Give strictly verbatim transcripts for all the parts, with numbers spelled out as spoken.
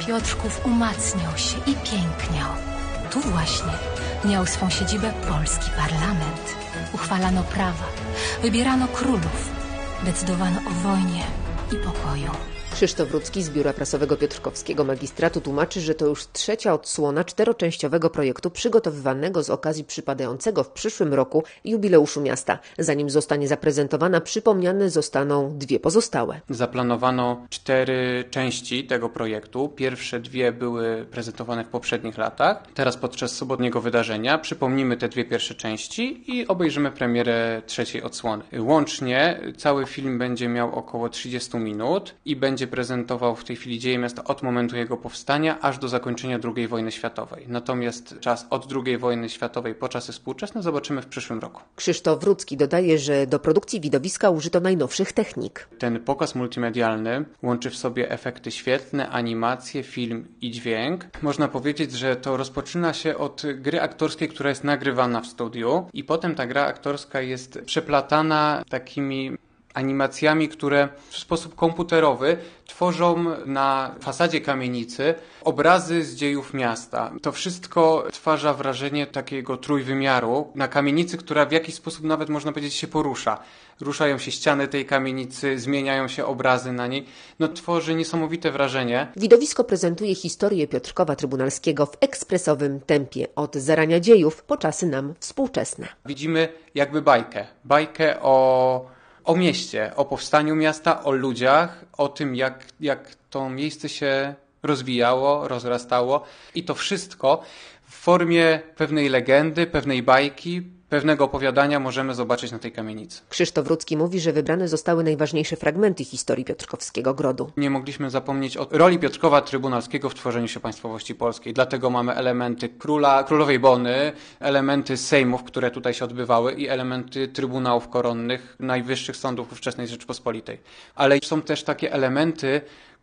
Piotrków umacniał się i piękniał. Tu właśnie miał swą siedzibę polski parlament. Uchwalano prawa, wybierano królów, decydowano o wojnie i pokoju. Krzysztof Rudzki z Biura Prasowego Piotrkowskiego Magistratu tłumaczy, że to już trzecia odsłona czteroczęściowego projektu przygotowywanego z okazji przypadającego w przyszłym roku jubileuszu miasta. Zanim zostanie zaprezentowana, przypomniane zostaną dwie pozostałe. Zaplanowano cztery części tego projektu. Pierwsze dwie były prezentowane w poprzednich latach. Teraz podczas sobotniego wydarzenia przypomnimy te dwie pierwsze części i obejrzymy premierę trzeciej odsłony. Łącznie cały film będzie miał około trzydzieści minut i będzie prezentował w tej chwili dzieje miasta od momentu jego powstania aż do zakończenia drugiej wojny światowej. Natomiast czas od drugiej wojny światowej po czasy współczesne zobaczymy w przyszłym roku. Krzysztof Rudzki dodaje, że do produkcji widowiska użyto najnowszych technik. Ten pokaz multimedialny łączy w sobie efekty świetlne, animacje, film i dźwięk. Można powiedzieć, że to rozpoczyna się od gry aktorskiej, która jest nagrywana w studiu i potem ta gra aktorska jest przeplatana takimi animacjami, które w sposób komputerowy tworzą na fasadzie kamienicy obrazy z dziejów miasta. To wszystko stwarza wrażenie takiego trójwymiaru na kamienicy, która w jakiś sposób nawet można powiedzieć się porusza. Ruszają się ściany tej kamienicy, zmieniają się obrazy na niej. No tworzy niesamowite wrażenie. Widowisko prezentuje historię Piotrkowa Trybunalskiego w ekspresowym tempie od zarania dziejów po czasy nam współczesne. Widzimy jakby bajkę. Bajkę o O mieście, o powstaniu miasta, o ludziach, o tym, jak, jak to miejsce się rozwijało, rozrastało i to wszystko w formie pewnej legendy, pewnej bajki, pewnego opowiadania możemy zobaczyć na tej kamienicy. Krzysztof Rudzki mówi, że wybrane zostały najważniejsze fragmenty historii Piotrkowskiego Grodu. Nie mogliśmy zapomnieć o roli Piotrkowa Trybunalskiego w tworzeniu się państwowości polskiej. Dlatego mamy elementy króla, królowej Bony, elementy sejmów, które tutaj się odbywały i elementy trybunałów koronnych, najwyższych sądów ówczesnej Rzeczpospolitej. Ale są też takie elementy,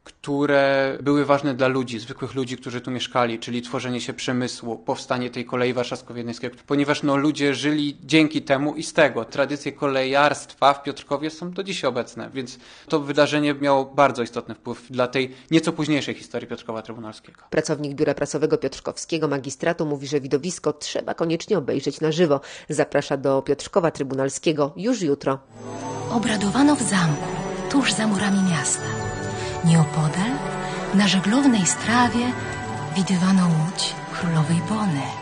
które były ważne dla ludzi, zwykłych ludzi, którzy tu mieszkali, czyli tworzenie się przemysłu, powstanie tej kolei warszawsko-wiedeńskiej, ponieważ no, ludzie żyli dzięki temu i z tego. Tradycje kolejarstwa w Piotrkowie są do dziś obecne, więc to wydarzenie miało bardzo istotny wpływ dla tej nieco późniejszej historii Piotrkowa Trybunalskiego. Pracownik Biura Prasowego Piotrkowskiego Magistratu mówi, że widowisko trzeba koniecznie obejrzeć na żywo. Zaprasza do Piotrkowa Trybunalskiego już jutro. Obradowano w zamku, tuż za murami miasta. Nieopodal, na żeglownej strawie, widywano łódź królowej Bony.